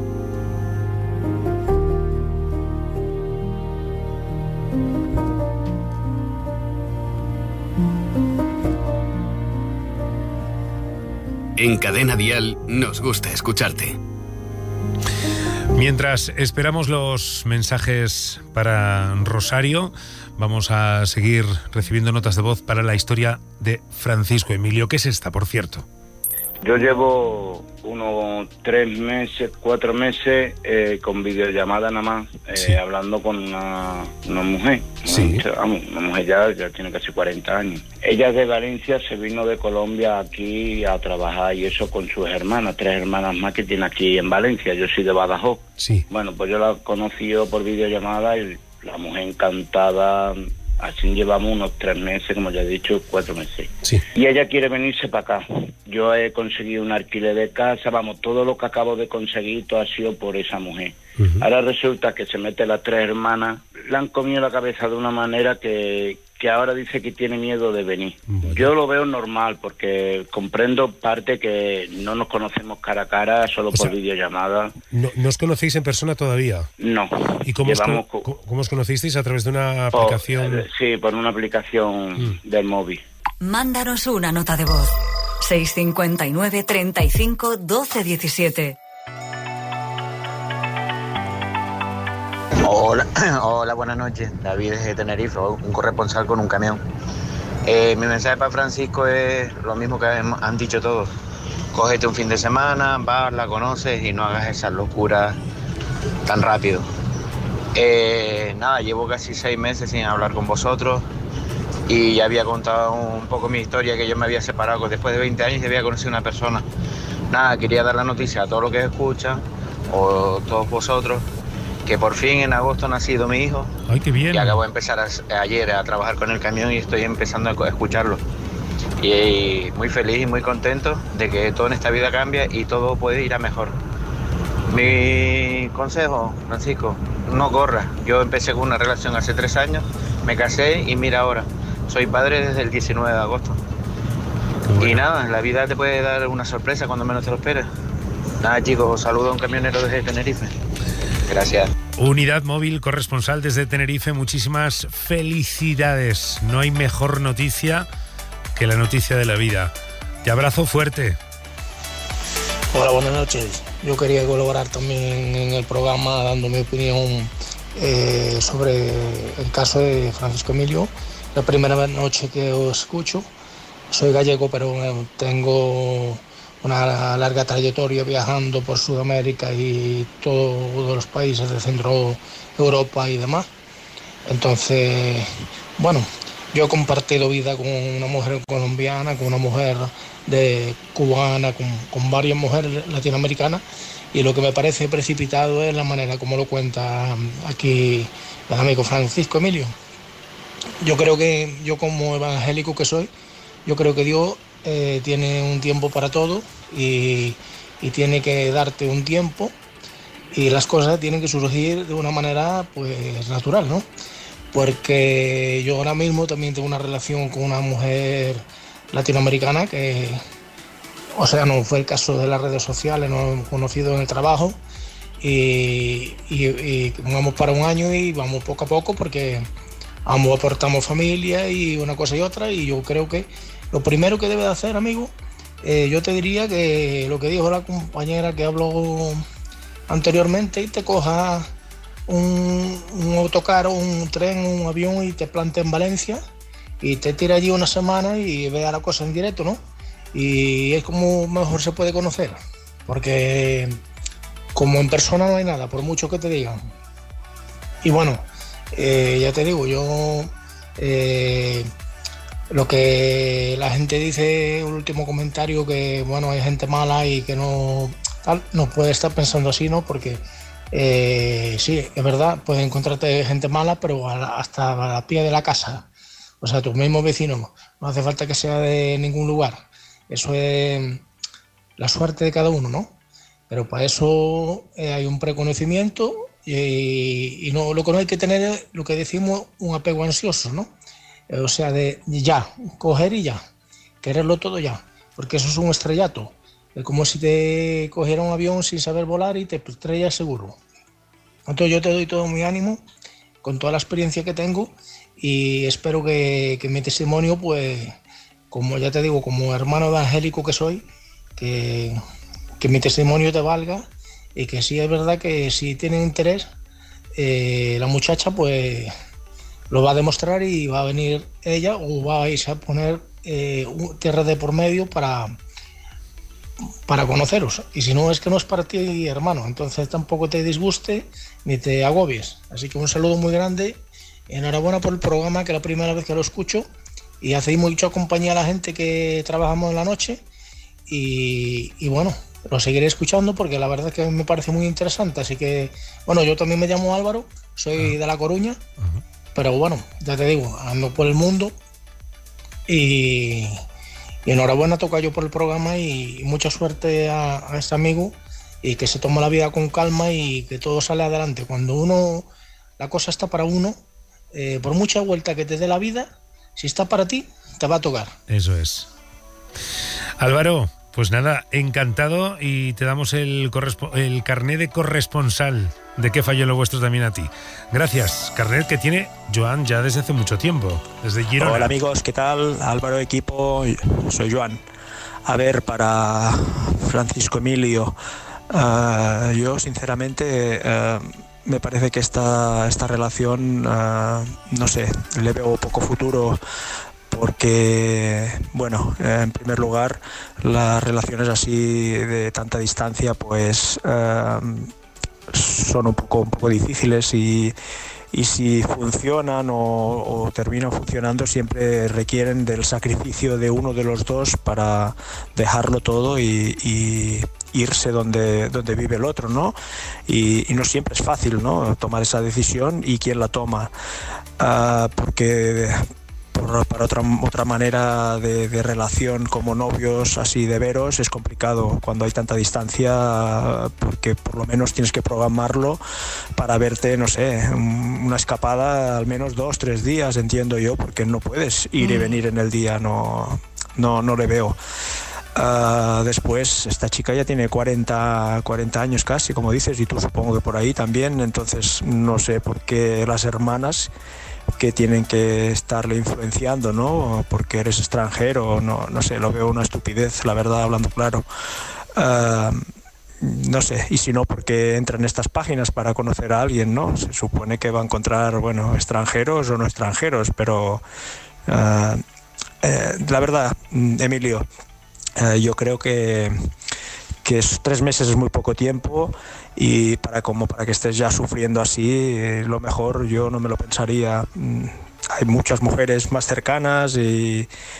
En Cadena Dial nos gusta escucharte. Mientras esperamos los mensajes para Rosario, vamos a seguir recibiendo notas de voz para la historia de Francisco Emilio. ¿Qué es esta, por cierto? Yo llevo unos 3 meses, 4 meses con videollamada nada más, hablando con una mujer. Sí. Una mujer ya tiene casi 40 años. Ella es de Valencia, se vino de Colombia aquí a trabajar y eso con sus hermanas, 3 hermanas más que tiene aquí en Valencia. Yo soy de Badajoz. Sí. Bueno, pues yo la conocí por videollamada y la mujer encantada. Así llevamos unos 3 meses, como ya he dicho, 4 meses. Sí. Y ella quiere venirse para acá. Yo he conseguido un alquiler de casa, vamos, todo lo que acabo de conseguir, todo ha sido por esa mujer. Ahora resulta que se mete las 3 hermanas, le han comido la cabeza de una manera que ahora dice que tiene miedo de venir. Yo lo veo normal, porque comprendo parte que no nos conocemos cara a cara, solo por videollamada. ¿No os conocéis en persona todavía? No. ¿Y cómo os conocisteis? ¿A través de una aplicación? Sí, por una aplicación del móvil. Mándanos una nota de voz. 659 35 12 17. Hola, buenas noches. David de Tenerife, un corresponsal con un camión. Mi mensaje para Francisco es lo mismo que han dicho todos. Cógete un fin de semana, vas, la conoces y no hagas esas locuras tan rápido. Llevo casi 6 meses sin hablar con vosotros y ya había contado un poco mi historia, que yo me había separado después de 20 años y había conocido a una persona. Quería dar la noticia a todos los que escuchan, o todos vosotros, que por fin en agosto ha nacido mi hijo. ¡Ay, qué bien! Y acabo de empezar ayer a trabajar con el camión y estoy empezando a escucharlo. Y muy feliz y muy contento de que todo en esta vida cambia y todo puede ir a mejor. Mi consejo, Francisco, no corras. Yo empecé con una relación hace 3 años, me casé y mira ahora, soy padre desde el 19 de agosto. Bueno. Y nada, la vida te puede dar una sorpresa cuando menos te lo esperes. Nada, chicos, saludo a un camionero desde Tenerife. Gracias. Unidad Móvil, corresponsal desde Tenerife, muchísimas felicidades. No hay mejor noticia que la noticia de la vida. Te abrazo fuerte. Hola, buenas noches. Yo quería colaborar también en el programa dando mi opinión sobre el caso de Francisco Emilio. La primera noche que os escucho. Soy gallego, pero tengo una larga trayectoria viajando por Sudamérica y todos los países de Centro Europa y demás. Entonces, bueno, yo he compartido vida con una mujer colombiana, con una mujer cubana, con varias mujeres latinoamericanas, y lo que me parece precipitado es la manera como lo cuenta aquí el amigo Francisco Emilio. Yo creo que, yo como evangélico que soy, yo creo que Dios tiene un tiempo para todo y tiene que darte un tiempo y las cosas tienen que surgir de una manera pues natural, ¿no? Porque yo ahora mismo también tengo una relación con una mujer latinoamericana que, o sea, no fue el caso de las redes sociales, nos hemos conocido en el trabajo y vamos para un año y vamos poco a poco porque ambos aportamos familia y una cosa y otra, y yo creo que lo primero que debe de hacer, amigo, yo te diría que lo que dijo la compañera que habló anteriormente, y te coja un autocar o un tren, un avión y te plante en Valencia y te tira allí una semana y vea la cosa en directo, ¿no? Y es como mejor se puede conocer, porque como en persona no hay nada, por mucho que te digan. Y bueno, ya te digo, yo lo que la gente dice, el último comentario, que bueno, hay gente mala y que no puede estar pensando así, ¿no? Porque sí, es verdad, puedes encontrarte gente mala, pero hasta a la pie de la casa. O sea, tus mismos vecinos, no hace falta que sea de ningún lugar. Eso es la suerte de cada uno, ¿no? Pero para eso hay un preconocimiento y no, lo que no hay que tener es lo que decimos un apego ansioso, ¿no? O sea, de ya, coger y ya, quererlo todo ya, porque eso es un estrellato. Es como si te cogiera un avión sin saber volar y te estrellas seguro. Entonces yo te doy todo mi ánimo con toda la experiencia que tengo y espero que mi testimonio, pues, como ya te digo, como hermano evangélico que soy, que mi testimonio te valga y que sí es verdad que si tienen interés, la muchacha pues lo va a demostrar y va a venir ella o vais a poner tierra de por medio para conoceros. Y si no, es que no es para ti, hermano, entonces tampoco te disguste ni te agobies. Así que un saludo muy grande, enhorabuena por el programa, que es la primera vez que lo escucho y hacéis mucha compañía a la gente que trabajamos en la noche y bueno, lo seguiré escuchando porque la verdad es que me parece muy interesante. Así que bueno, yo también me llamo Álvaro, soy de La Coruña, pero bueno, ya te digo, ando por el mundo y enhorabuena, tocayo, por el programa y mucha suerte a este amigo y que se toma la vida con calma y que todo sale adelante. Cuando la cosa está para uno, por mucha vuelta que te dé la vida, si está para ti, te va a tocar. Eso es. Álvaro, pues nada, encantado, y te damos el carné de corresponsal de Qué falló en lo vuestro también a ti. Gracias, carnet que tiene Joan ya desde hace mucho tiempo, desde Girona. Hola amigos, ¿qué tal? Álvaro, equipo, soy Joan. A ver, para Francisco Emilio, yo sinceramente me parece que esta relación, no sé, le veo poco futuro. Porque, bueno, en primer lugar, las relaciones así de tanta distancia, pues son un poco difíciles y si funcionan o terminan funcionando, siempre requieren del sacrificio de uno de los dos para dejarlo todo y irse donde vive el otro, ¿no? Y no siempre es fácil, ¿no?, tomar esa decisión y quién la toma, porque para otra manera de relación como novios, así de veros, es complicado cuando hay tanta distancia, porque por lo menos tienes que programarlo para verte, no sé, una escapada al menos 2-3 días, entiendo yo, porque no puedes ir y venir en el día, no le veo. Después, esta chica ya tiene 40 años casi, como dices, y tú supongo que por ahí también, entonces no sé por qué las hermanas que tienen que estarle influenciando, ¿no?, porque eres extranjero, no sé, lo veo una estupidez, la verdad, hablando claro. No sé, y si no, porque entra en estas páginas para conocer a alguien, ¿no? Se supone que va a encontrar, bueno, extranjeros o no extranjeros, pero la verdad, Emilio, yo creo que 3 meses es muy poco tiempo y para que estés ya sufriendo así, lo mejor yo no me lo pensaría. Hay muchas mujeres más cercanas y